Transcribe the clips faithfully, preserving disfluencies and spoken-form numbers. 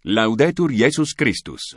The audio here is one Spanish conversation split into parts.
Laudetur Jesus Christus.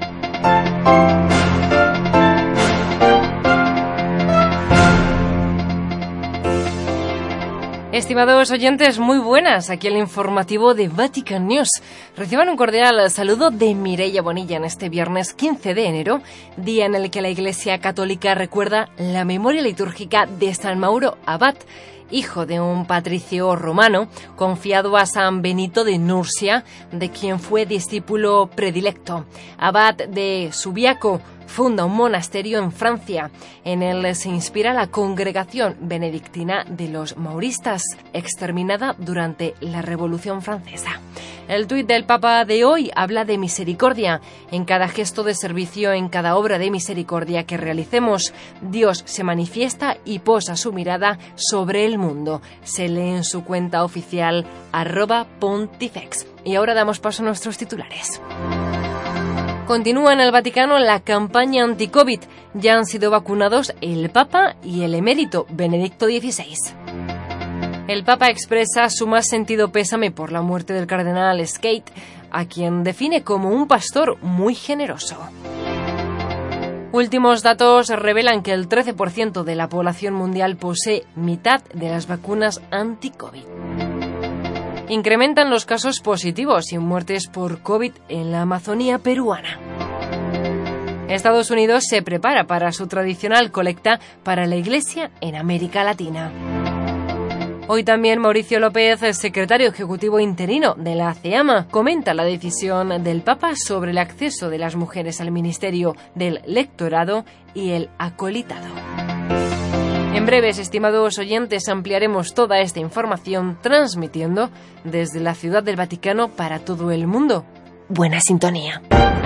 Estimados oyentes, muy buenas. Aquí el informativo de Vatican News. Reciban un cordial saludo de Mireia Bonilla en este viernes quince de enero, día en el que la Iglesia Católica recuerda la memoria litúrgica de San Mauro Abad, hijo de un patricio romano, confiado a San Benito de Nursia, de quien fue discípulo predilecto. Abad de Subiaco funda un monasterio en Francia. En él se inspira la congregación benedictina de los mauristas, exterminada durante la Revolución Francesa. El tuit del Papa de hoy habla de misericordia. En cada gesto de servicio, en cada obra de misericordia que realicemos, Dios se manifiesta y posa su mirada sobre el mundo. Se lee en su cuenta oficial arroba pontifex. Y ahora damos paso a nuestros titulares. Continúa en el Vaticano la campaña anti-COVID. Ya han sido vacunados el Papa y el emérito Benedicto dieciséis. El Papa expresa su más sentido pésame por la muerte del cardenal Skate, a quien define como un pastor muy generoso. Últimos datos revelan que el trece por ciento de la población mundial posee mitad de las vacunas anti-COVID. Incrementan los casos positivos y muertes por COVID en la Amazonía peruana. Estados Unidos se prepara para su tradicional colecta para la Iglesia en América Latina. Hoy también Mauricio López, secretario ejecutivo interino de la CEAMA, comenta la decisión del Papa sobre el acceso de las mujeres al ministerio del lectorado y el acolitado. En breves, estimados oyentes, ampliaremos toda esta información transmitiendo desde la Ciudad del Vaticano para todo el mundo. Buena sintonía.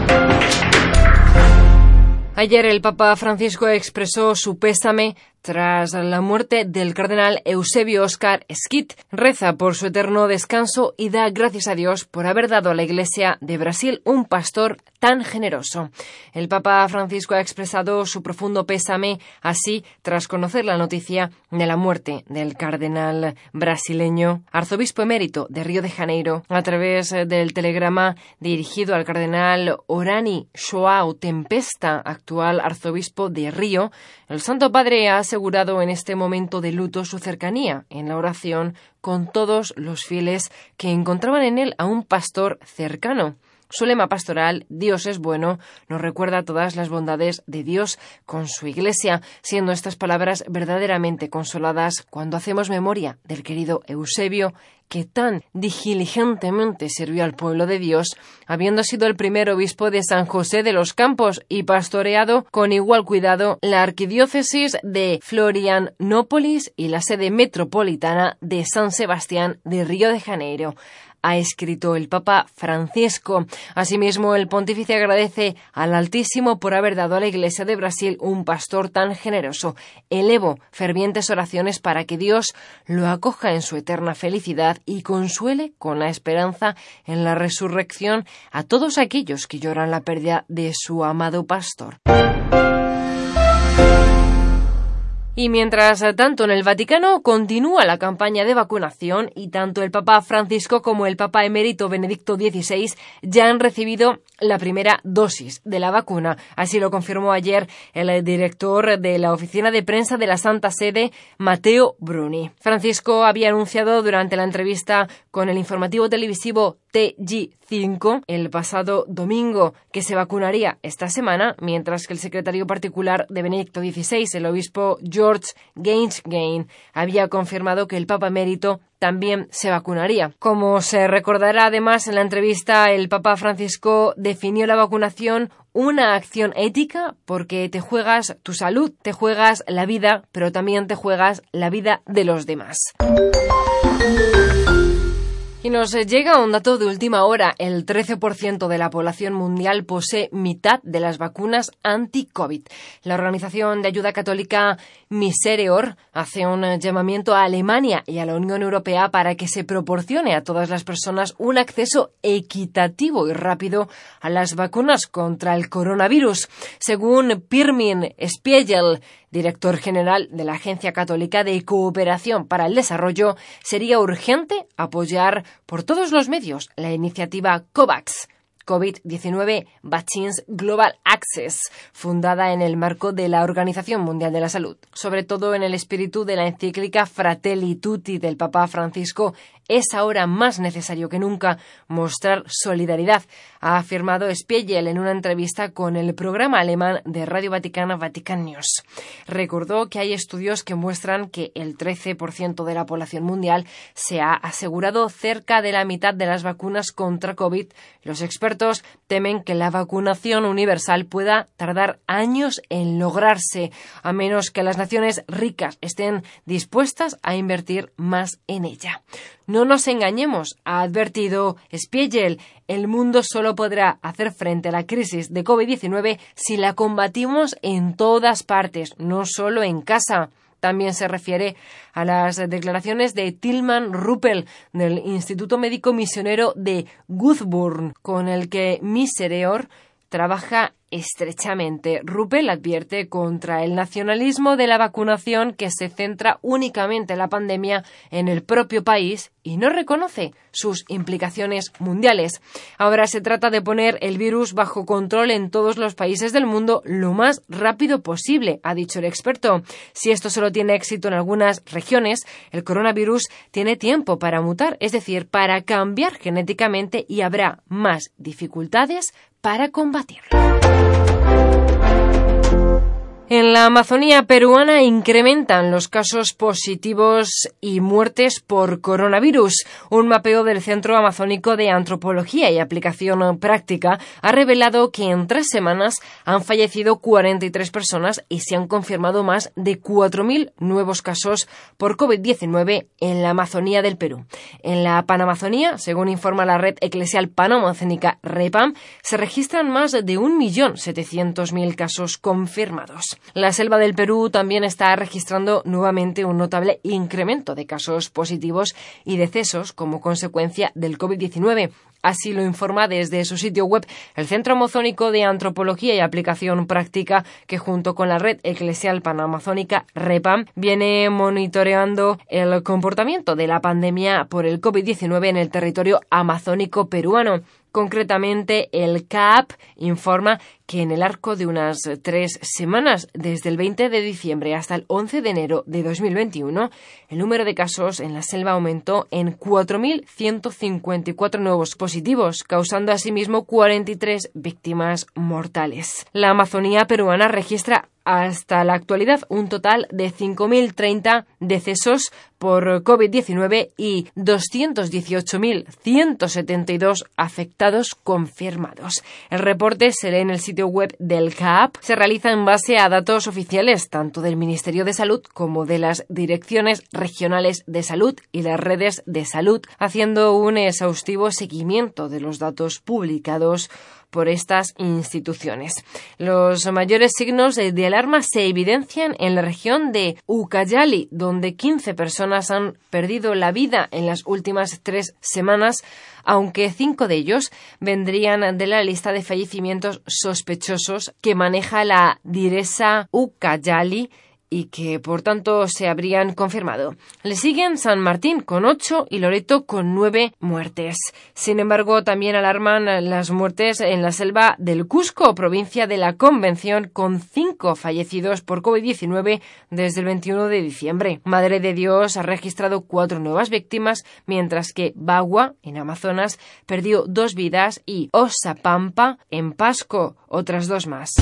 Ayer el Papa Francisco expresó su pésame tras la muerte del cardenal Eusebio Óscar Skit. Reza por su eterno descanso y da gracias a Dios por haber dado a la Iglesia de Brasil un pastor tan generoso. El Papa Francisco ha expresado su profundo pésame así tras conocer la noticia de la muerte del cardenal brasileño, arzobispo emérito de Río de Janeiro. A través del telegrama dirigido al cardenal Orani João Tempesta, actual arzobispo de Río, el Santo Padre ha asegurado en este momento de luto su cercanía en la oración con todos los fieles que encontraban en él a un pastor cercano. Su lema pastoral, Dios es bueno, nos recuerda todas las bondades de Dios con su Iglesia, siendo estas palabras verdaderamente consoladas cuando hacemos memoria del querido Eusebio, que tan diligentemente sirvió al pueblo de Dios, habiendo sido el primer obispo de San José de los Campos y pastoreado con igual cuidado la arquidiócesis de Florianópolis y la sede metropolitana de San Sebastián de Río de Janeiro. Ha escrito el Papa Francisco. Asimismo, el pontífice agradece al Altísimo por haber dado a la Iglesia de Brasil un pastor tan generoso. Elevo fervientes oraciones para que Dios lo acoja en su eterna felicidad y consuele con la esperanza en la resurrección a todos aquellos que lloran la pérdida de su amado pastor. Y mientras tanto en el Vaticano continúa la campaña de vacunación y tanto el Papa Francisco como el Papa emérito Benedicto dieciséis ya han recibido la primera dosis de la vacuna. Así lo confirmó ayer el director de la oficina de prensa de la Santa Sede, Matteo Bruni. Francisco había anunciado durante la entrevista con el informativo televisivo T G cinco el pasado domingo que se vacunaría esta semana, mientras que el secretario particular de Benedicto dieciséis, el obispo George Gainsgain, había confirmado que el Papa emérito también se vacunaría. Como se recordará además en la entrevista, el Papa Francisco definió la vacunación una acción ética porque te juegas tu salud, te juegas la vida, pero también te juegas la vida de los demás. Y nos llega un dato de última hora. El trece por ciento de la población mundial posee mitad de las vacunas anti-COVID. La organización de ayuda católica Misereor hace un llamamiento a Alemania y a la Unión Europea para que se proporcione a todas las personas un acceso equitativo y rápido a las vacunas contra el coronavirus. Según Pirmin Spiegel, director general de la Agencia Católica de Cooperación para el Desarrollo, sería urgente apoyar por todos los medios la iniciativa COVAX. COVID diecinueve Vaccines Global Access, fundada en el marco de la Organización Mundial de la Salud. Sobre todo en el espíritu de la encíclica Fratelli Tutti del Papa Francisco, es ahora más necesario que nunca mostrar solidaridad, ha afirmado Spiegel en una entrevista con el programa alemán de Radio Vaticana Vatican News. Recordó que hay estudios que muestran que el trece por ciento de la población mundial se ha asegurado cerca de la mitad de las vacunas contra COVID. Los expertos temen que la vacunación universal pueda tardar años en lograrse, a menos que las naciones ricas estén dispuestas a invertir más en ella. No nos engañemos, ha advertido Spiegel, el mundo solo podrá hacer frente a la crisis de COVID diecinueve si la combatimos en todas partes, no solo en casa. También se refiere a las declaraciones de Tilman Ruppel del Instituto Médico Misionero de Würzburg, con el que Misereor trabaja estrechamente. Ruppel advierte contra el nacionalismo de la vacunación que se centra únicamente la pandemia en el propio país y no reconoce sus implicaciones mundiales. Ahora se trata de poner el virus bajo control en todos los países del mundo lo más rápido posible, ha dicho el experto. Si esto solo tiene éxito en algunas regiones, el coronavirus tiene tiempo para mutar, es decir, para cambiar genéticamente, y habrá más dificultades para combatirlo. En la Amazonía peruana incrementan los casos positivos y muertes por coronavirus. Un mapeo del Centro Amazónico de Antropología y Aplicación Práctica ha revelado que en tres semanas han fallecido cuarenta y tres personas y se han confirmado más de cuatro mil nuevos casos por COVID diecinueve en la Amazonía del Perú. En la Panamazonía, según informa la red eclesial panamazónica REPAM, se registran más de un millón setecientos mil casos confirmados. La selva del Perú también está registrando nuevamente un notable incremento de casos positivos y decesos como consecuencia del COVID diecinueve. Así lo informa desde su sitio web el Centro Amazónico de Antropología y Aplicación Práctica, que junto con la red eclesial panamazónica REPAM viene monitoreando el comportamiento de la pandemia por el COVID diecinueve en el territorio amazónico peruano. Concretamente, el C A A P informa que en el arco de unas tres semanas, desde el veinte de diciembre hasta el once de enero de dos mil veintiuno, el número de casos en la selva aumentó en cuatro mil ciento cincuenta y cuatro nuevos positivos, causando asimismo cuarenta y tres víctimas mortales. La Amazonía peruana registra hasta la actualidad un total de cinco mil treinta decesos por COVID diecinueve y doscientos dieciocho mil ciento setenta y dos afectados confirmados. El reporte se lee en el sitio web del C A A P. Se realiza en base a datos oficiales tanto del Ministerio de Salud como de las direcciones regionales de salud y las redes de salud, haciendo un exhaustivo seguimiento de los datos publicados por estas instituciones. Los mayores signos de, de alarma se evidencian en la región de Ucayali, donde quince personas han perdido la vida en las últimas tres semanas, aunque cinco de ellos vendrían de la lista de fallecimientos sospechosos que maneja la Diresa Ucayali y que, por tanto, se habrían confirmado. Le siguen San Martín con ocho y Loreto con nueve muertes. Sin embargo, también alarman las muertes en la selva del Cusco, provincia de la Convención, con cinco fallecidos por COVID diecinueve desde el veintiuno de diciembre. Madre de Dios ha registrado cuatro nuevas víctimas, mientras que Bagua, en Amazonas, perdió dos vidas y Oxapampa, en Pasco, otras dos más.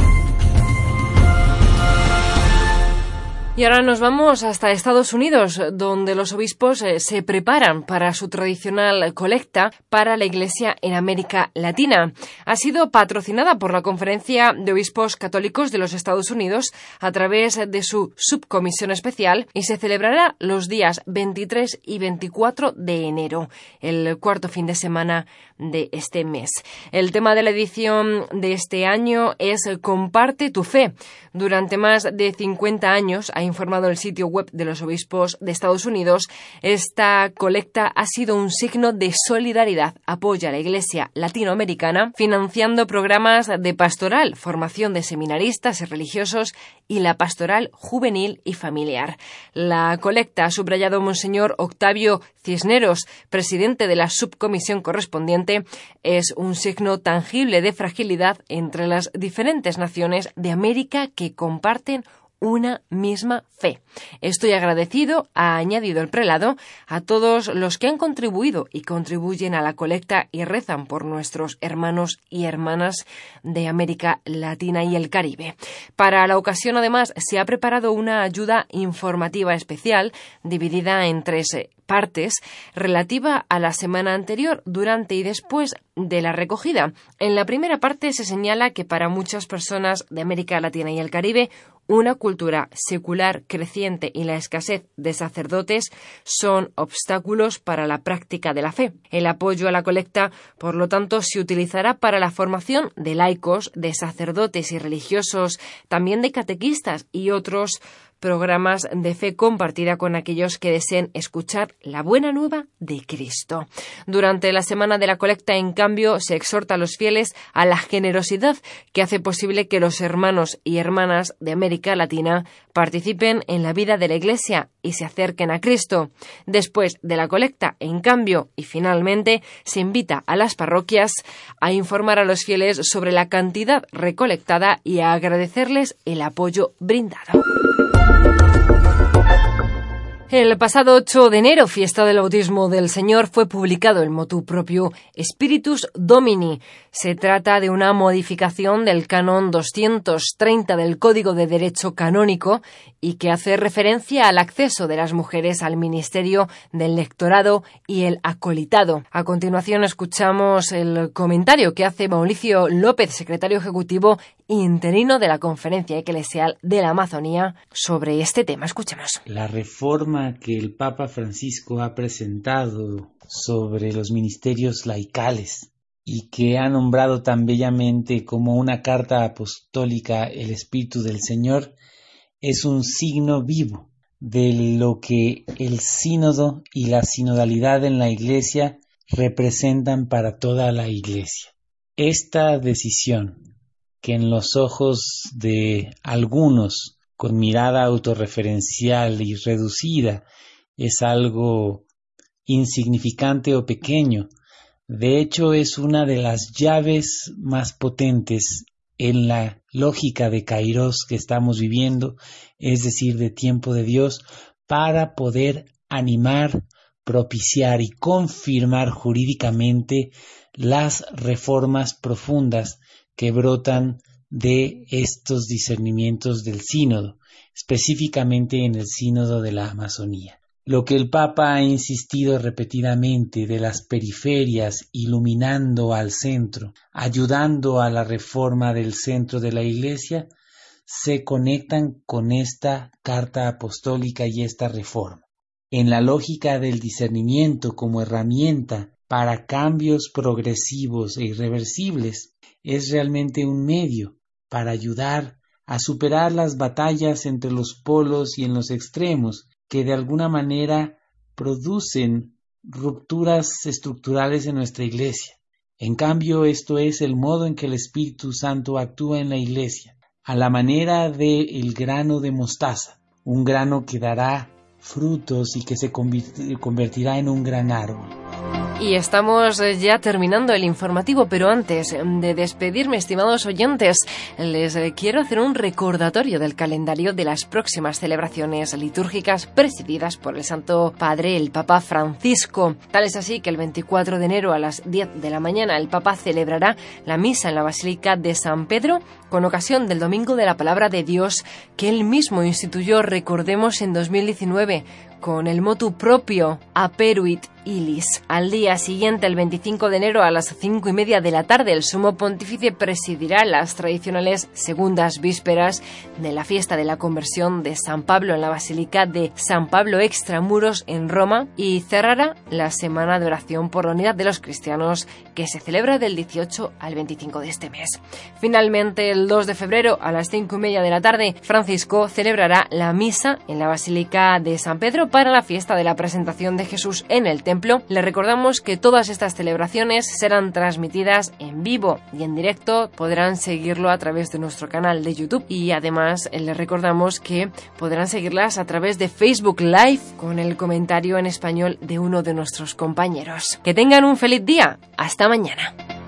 Y ahora nos vamos hasta Estados Unidos, donde los obispos eh, se preparan para su tradicional colecta para la Iglesia en América Latina. Ha sido patrocinada por la Conferencia de Obispos Católicos de los Estados Unidos a través de su subcomisión especial y se celebrará los días veintitrés y veinticuatro de enero, el cuarto fin de semana de este mes. El tema de la edición de este año es Comparte tu fe. Durante más de cincuenta años, ha informado el sitio web de los obispos de Estados Unidos, esta colecta ha sido un signo de solidaridad. Apoya a la Iglesia latinoamericana financiando programas de pastoral, formación de seminaristas y religiosos y la pastoral juvenil y familiar. La colecta, ha subrayado Monseñor Octavio Cisneros, presidente de la subcomisión correspondiente, ciertamente es un signo tangible de fragilidad entre las diferentes naciones de América que comparten una misma fe. Estoy agradecido, ha añadido el prelado, a todos los que han contribuido y contribuyen a la colecta y rezan por nuestros hermanos y hermanas de América Latina y el Caribe. Para la ocasión, además, se ha preparado una ayuda informativa especial dividida en tres partes relativa a la semana anterior, durante y después de la recogida. En la primera parte se señala que para muchas personas de América Latina y el Caribe, una cultura secular creciente y la escasez de sacerdotes son obstáculos para la práctica de la fe. El apoyo a la colecta, por lo tanto, se utilizará para la formación de laicos, de sacerdotes y religiosos, también de catequistas y otros programas de fe compartida con aquellos que deseen escuchar la buena nueva de Cristo. Durante la semana de la colecta, en cambio, se exhorta a los fieles a la generosidad que hace posible que los hermanos y hermanas de América Latina participen en la vida de la Iglesia y se acerquen a Cristo. Después de la colecta, en cambio, y finalmente, se invita a las parroquias a informar a los fieles sobre la cantidad recolectada y a agradecerles el apoyo brindado. El pasado ocho de enero, fiesta del bautismo del Señor, fue publicado el motu propio Spiritus Domini. Se trata de una modificación del canon doscientos treinta del Código de Derecho Canónico y que hace referencia al acceso de las mujeres al ministerio del lectorado y el acolitado. A continuación escuchamos el comentario que hace Mauricio López, secretario ejecutivo interino de la Conferencia Eclesial de la Amazonía, sobre este tema. Escuchemos. La reforma que el Papa Francisco ha presentado sobre los ministerios laicales y que ha nombrado tan bellamente como una carta apostólica el Espíritu del Señor es un signo vivo de lo que el sínodo y la sinodalidad en la Iglesia representan para toda la Iglesia. Esta decisión, que en los ojos de algunos, con mirada autorreferencial y reducida, es algo insignificante o pequeño, de hecho es una de las llaves más potentes en la lógica de Kairos que estamos viviendo, es decir, de tiempo de Dios, para poder animar, propiciar y confirmar jurídicamente las reformas profundas que brotan de estos discernimientos del sínodo, específicamente en el sínodo de la Amazonía. Lo que el Papa ha insistido repetidamente de las periferias iluminando al centro, ayudando a la reforma del centro de la Iglesia, se conectan con esta carta apostólica y esta reforma. En la lógica del discernimiento como herramienta para cambios progresivos e irreversibles, es realmente un medio para ayudar a superar las batallas entre los polos y en los extremos que de alguna manera producen rupturas estructurales en nuestra Iglesia. En cambio, esto es el modo en que el Espíritu Santo actúa en la Iglesia, a la manera del grano de mostaza, un grano que dará frutos y que se convertirá en un gran árbol. Y estamos ya terminando el informativo, pero antes de despedirme, estimados oyentes, les quiero hacer un recordatorio del calendario de las próximas celebraciones litúrgicas presididas por el Santo Padre, el Papa Francisco. Tal es así que el veinticuatro de enero a las diez de la mañana el Papa celebrará la misa en la Basílica de San Pedro con ocasión del Domingo de la Palabra de Dios que él mismo instituyó, recordemos, en dos mil diecinueve con el motu propio Aperuit Illis. Al día siguiente, el veinticinco de enero a las cinco y media de la tarde, el Sumo Pontífice presidirá las tradicionales segundas vísperas de la fiesta de la conversión de San Pablo en la Basílica de San Pablo Extramuros en Roma y cerrará la semana de oración por la unidad de los cristianos que se celebra del dieciocho al veinticinco de este mes. Finalmente, el dos de febrero a las cinco y media de la tarde, Francisco celebrará la misa en la Basílica de San Pedro para la fiesta de la presentación de Jesús en el templo. Les recordamos que todas estas celebraciones serán transmitidas en vivo y en directo. Podrán seguirlo a través de nuestro canal de YouTube y además les recordamos que podrán seguirlas a través de Facebook Live con el comentario en español de uno de nuestros compañeros. Que tengan un feliz día. Hasta mañana.